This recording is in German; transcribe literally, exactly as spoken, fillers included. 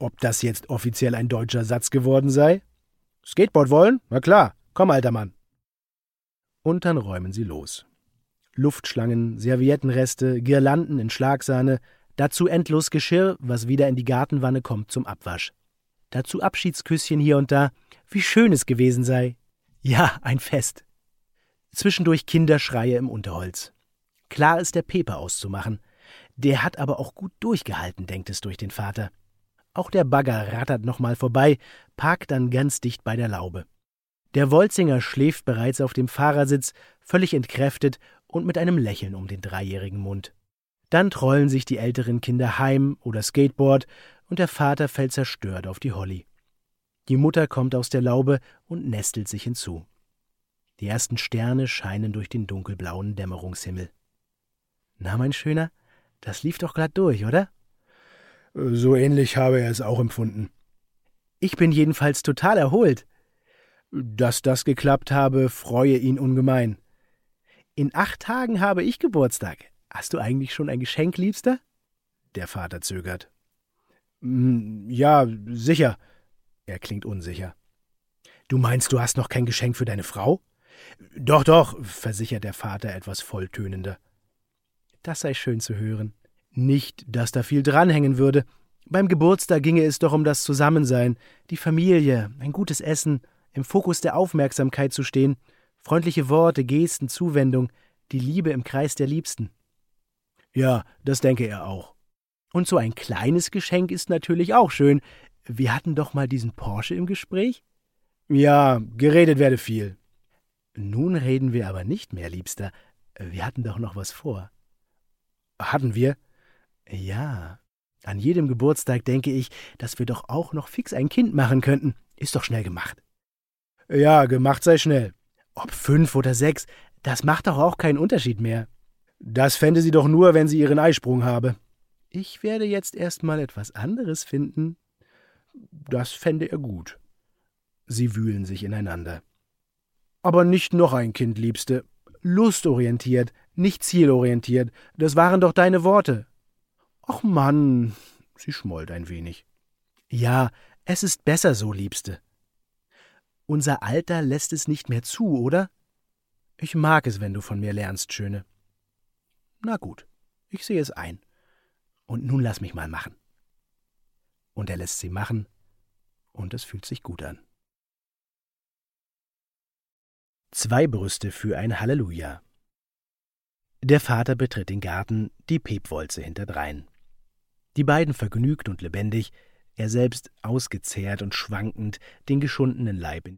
Ob das jetzt offiziell ein deutscher Satz geworden sei? Skateboard wollen? Na klar, komm, alter Mann. Und dann räumen sie los. Luftschlangen, Serviettenreste, Girlanden in Schlagsahne, dazu endlos Geschirr, was wieder in die Gartenwanne kommt zum Abwasch. Dazu Abschiedsküsschen hier und da, wie schön es gewesen sei. Ja, ein Fest. Zwischendurch Kinderschreie im Unterholz. Klar ist der Pepe auszumachen. Der hat aber auch gut durchgehalten, denkt es durch den Vater. Auch der Bagger rattert nochmal vorbei, parkt dann ganz dicht bei der Laube. Der Wolzinger schläft bereits auf dem Fahrersitz, völlig entkräftet und mit einem Lächeln um den dreijährigen Mund. Dann trollen sich die älteren Kinder heim oder Skateboard und der Vater fällt zerstört auf die Holly. Die Mutter kommt aus der Laube und nestelt sich hinzu. Die ersten Sterne scheinen durch den dunkelblauen Dämmerungshimmel. »Na, mein Schöner, das lief doch glatt durch, oder?« »So ähnlich habe er es auch empfunden.« »Ich bin jedenfalls total erholt.« »Dass das geklappt habe, freue ihn ungemein.« »In acht Tagen habe ich Geburtstag. Hast du eigentlich schon ein Geschenk, Liebster?« Der Vater zögert. »Ja, sicher.« Er klingt unsicher. »Du meinst, du hast noch kein Geschenk für deine Frau?« »Doch, doch«, versichert der Vater etwas volltönender. Das sei schön zu hören. Nicht, dass da viel dranhängen würde. Beim Geburtstag ginge es doch um das Zusammensein, die Familie, ein gutes Essen, im Fokus der Aufmerksamkeit zu stehen, freundliche Worte, Gesten, Zuwendung, die Liebe im Kreis der Liebsten. Ja, das denke er auch. Und so ein kleines Geschenk ist natürlich auch schön. Wir hatten doch mal diesen Porsche im Gespräch? Ja, geredet werde viel. Nun reden wir aber nicht mehr, Liebster. Wir hatten doch noch was vor. Hatten wir? Ja, an jedem Geburtstag denke ich, dass wir doch auch noch fix ein Kind machen könnten. Ist doch schnell gemacht. Ja, gemacht sei schnell. Ob fünf oder sechs, das macht doch auch keinen Unterschied mehr. Das fände sie doch nur, wenn sie ihren Eisprung habe. Ich werde jetzt erst mal etwas anderes finden. Das fände er gut. Sie wühlen sich ineinander. Aber nicht noch ein Kind, Liebste. Lustorientiert, nicht zielorientiert. Das waren doch deine Worte. Ach Mann, sie schmollt ein wenig. Ja, es ist besser so, Liebste. Unser Alter lässt es nicht mehr zu, oder? Ich mag es, wenn du von mir lernst, Schöne. Na gut, ich sehe es ein. Und nun lass mich mal machen. Und er lässt sie machen, und es fühlt sich gut an. Zwei Brüste für ein Halleluja. Der Vater betritt den Garten, die Pepwolze hinterdrein. Die beiden vergnügt und lebendig, er selbst ausgezehrt und schwankend, den geschundenen Leib in